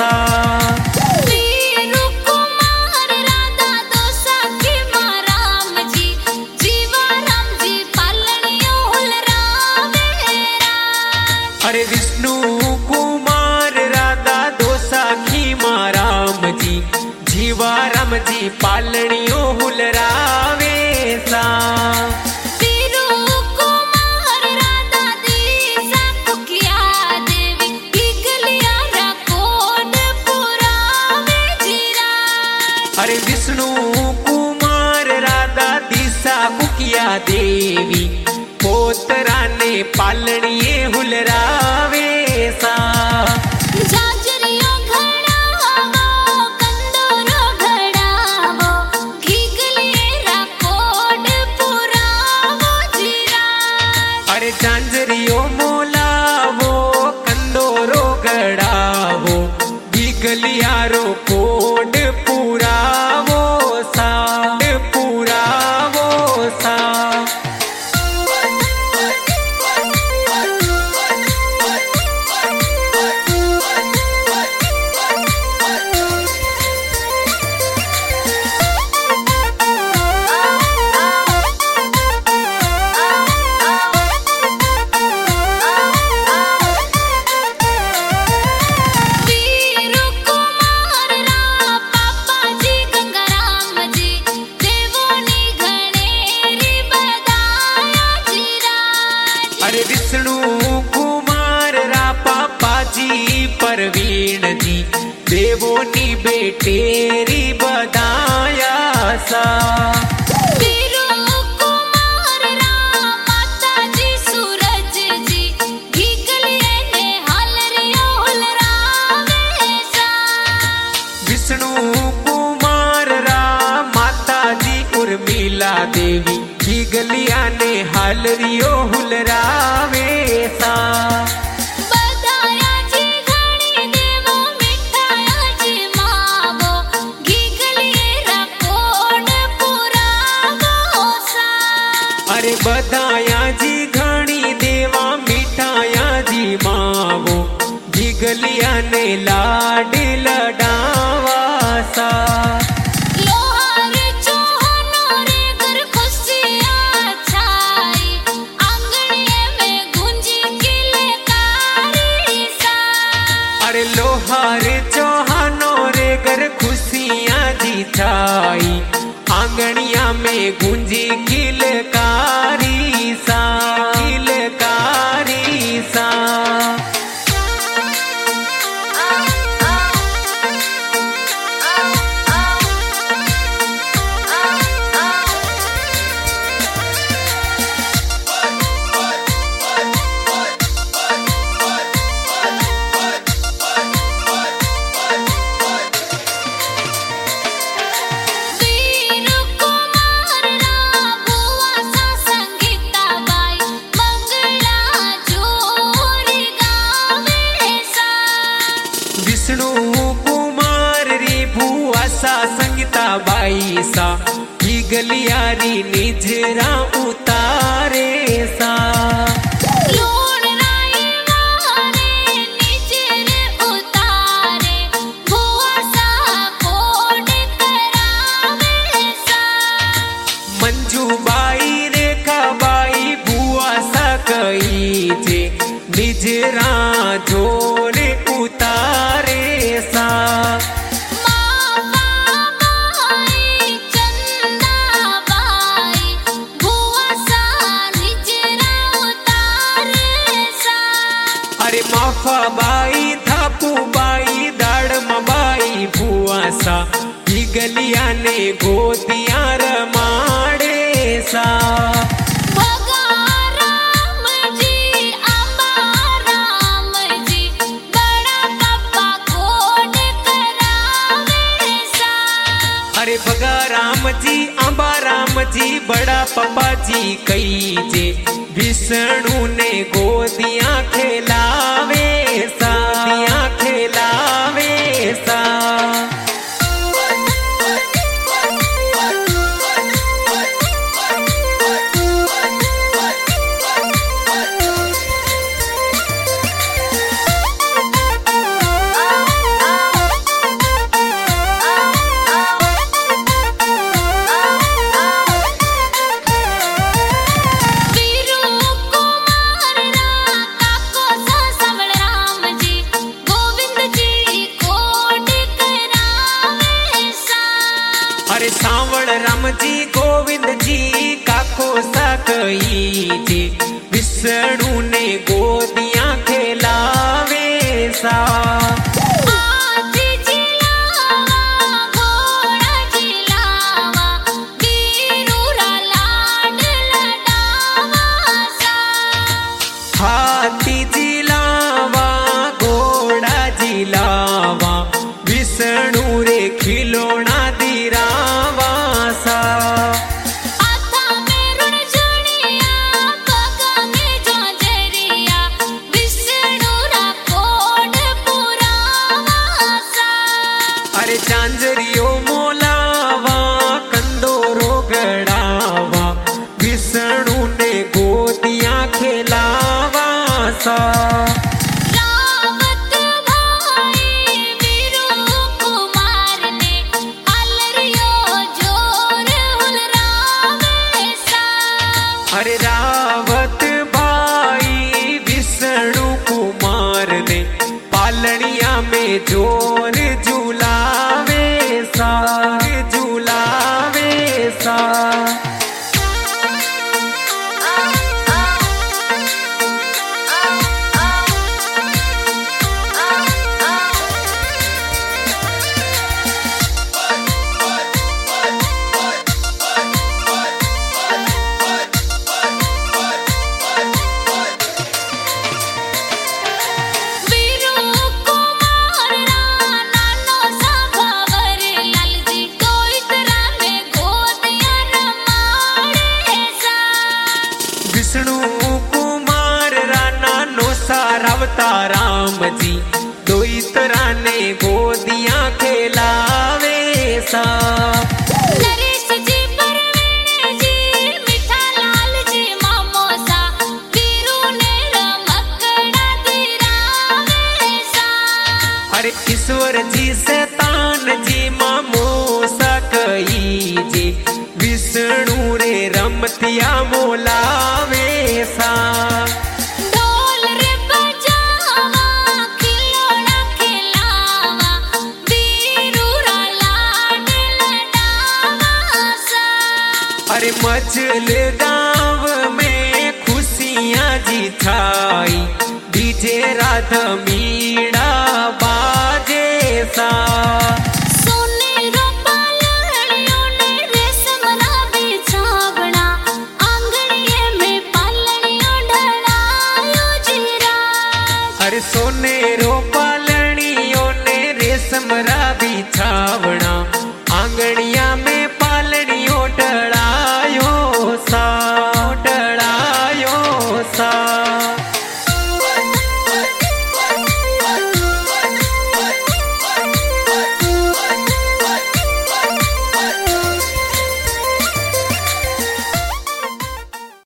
वीरु कुमार राधा दो सखी मां राम जी जीवा राम जी पालनियो हुलरावेरा। अरे विष्णु कुमार राधा दो सखी मां राम जी जीवा राम जी पालनियो हुलरावे सा। वीरु कुमार राधा दीसा कुकिया देवी गिगलिया रकोड पुरावे जीरा। अरे विष्णु कुमार राधा दिशा कुकिया देवी पोतरा ने पालनिये हुलरावे सा। जाजरियो घड़ावो कंदोरो घड़ावो गिगलिये रकोड पुरावो जीरा। अरे झांझरियो मोलावो कंदोरो गड़ावो गिगलियारो कोड पुरावो सा पुरावो सा। वीरु कुमार रा पापा जी गंगाराम जी देवोनी घणेरी बदाया जीरा। अरे विष्णु कुमार रा पापा जी परवीण जी देवोनी बेटेरी बदाया सा। वीरु कुमार रा माता जी सूरज जी गिगलिये ने हालरियो हुलरावे सा। विष्णु कुमार रा माता जी उर्मिला देवी गिगलिया ने हालरियो हुलरावे सा। बदाया जी घणी देवो मिठाया जी मावो गिगलिये रकोड पुरावो सा। अरे बदाया जी घणी देवा मिठाया जी मावो गिगलिया ने लाड लडावा सा। लोहार चौहानो रे घर खुशियाँ छाई आंगनिये में गूंजी किलकारी सा। अरे लोहार चौहानो रे घर खुशियाँ जी छाई आंगनिया में गूंजी किलकारी सा किलकारी सा। वीरु कुमार रा बुआ सा संगीता बाई मंगला जोरी गावे सा। विष्णु कुमार री भुआ सा संगीता बाई सा गिगलियारी निजरा उतारे सा। लोण राई वारे निजरे उतारे बुआ सा कोड करावे सा। मंजू बाई रेखा बाई भुआ सा कई जे निजरा जोरे उतारे सा। मावा बाई चंदा बाई बुआ सा निजरा उतारे सा। अरे माफा बाई थापू बाई दाड़म बाई भुआ सा गिगलिया ने गोदिया रमाड़े सा। भगा राम जी आंबा राम जी बड़ा पापा कोड करावे सा। अरे भगा राम जी आंबा राम जी बड़ा पप्पा जी कई जे विष्णु ने गोदियां खेलावे सा गोदियां खेलावे सा। राम जी गोविंद जी काको सा कही जे विष्णु ने गोदियां खेलावे सा। हाथी जिलावा घोड़ा जिलावा वीरूरा लाड लडावा सा। हाथी जिलावा घोड़ा जिलावा विष्णु रे खिलौना दिरावा सा। हाथा में रणझुनिया पगा में जोंजरिया विष्णु रा कोड पुरावा सा। अरे चांजरियो मोलावा कंदोरो गड़ावा विष्णु ने गोदियां खेलावा सा। रावत भाई वीरू कुमार ने अलरियो जोर हुलरावे सा। अरे रावत भाई विष्णु कुमार ने पालनिया में जोर झूलावे सा, झूलावे सा। वीरू कुमार राणा नो सा भवर लालजी कोई तरह में गोदियां रमाड़े सा। विष्णु कुमार राणा नो सारावता राम जी दोई तरह ने गोदियां खेलावे सा। नरेश जी परवीन जी मीठा लाल जी मामो सा वीरू ने रमकड़ा दिरावे सा। अरे ईश्वर जी शैतान जी मामो सा कही जे विष्णु रे रमतिया मोलावे सा। ढोल रे बजावा खिलौना खिलावा वीरू रा लाड लडावा सा। अरे मचल गांव में खुशियां जी छाई डीजे राधा मीड़ा बाजे सा। सोने रो पालणियों ने रेशम रा बिछावना आंगणिये में पालणियों ढलायो जीराज। अरे सोने रो पालनियों ने रेशम रा बिछावना आंगणिया